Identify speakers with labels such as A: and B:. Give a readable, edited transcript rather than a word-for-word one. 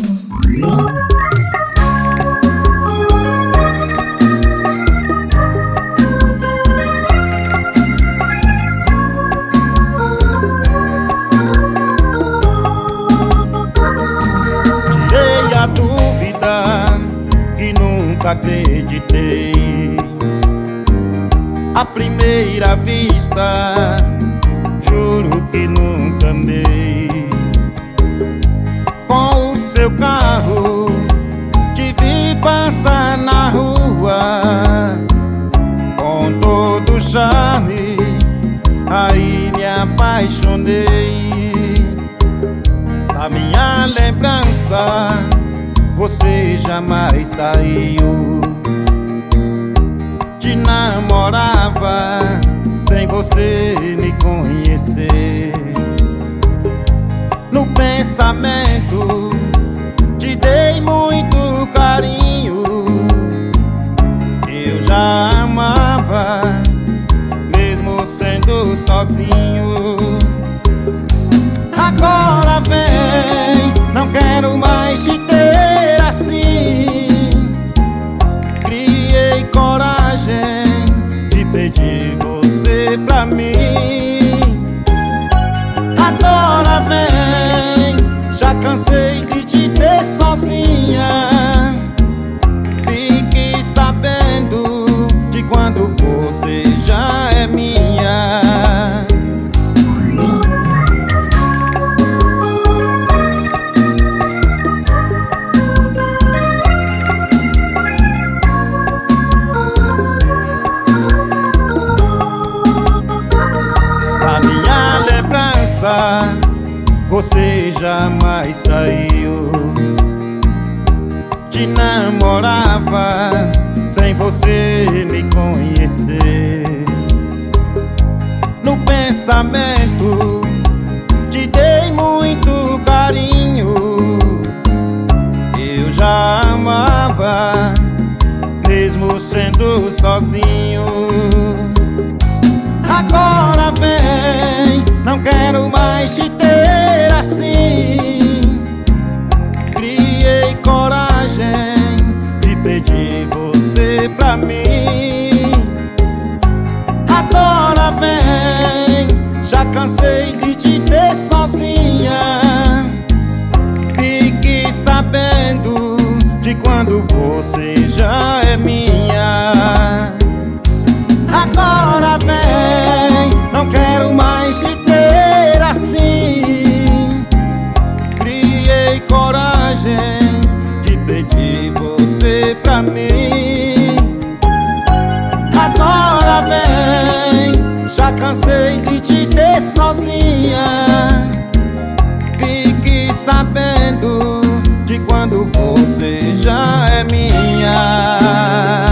A: Tirei a dúvida que nunca acreditei. À primeira vista, juro que nunca amei. Com o seu carro te vi passar na rua, com todo charme, aí me apaixonei. Da minha lembrança, você jamais saiu. Te namorava sem você me conhecer. No pensamento te dei muito carinho. Eu já amava, mesmo sendo sozinho. Agora vem, não quero mais te ter assim. Criei coragem de pedir você pra mim. Agora vem, já cansei de te ter sozinha. Fique sabendo de quando você já é minha. Você jamais saiu. Te namorava sem você me conhecer. No pensamento te dei muito carinho. Eu já amava, mesmo sendo sozinho. Agora vem, não quero mais te ter assim. Criei coragem de pedir você pra mim. Agora vem, já cansei de te ter sozinha. Fique sabendo de quando você já é minha. Agora vem, não quero mais te ter assim. Criei coragem de pedir você pra mim. Agora vem, já cansei de te ter sozinha. Fique sabendo de quando você já é minha.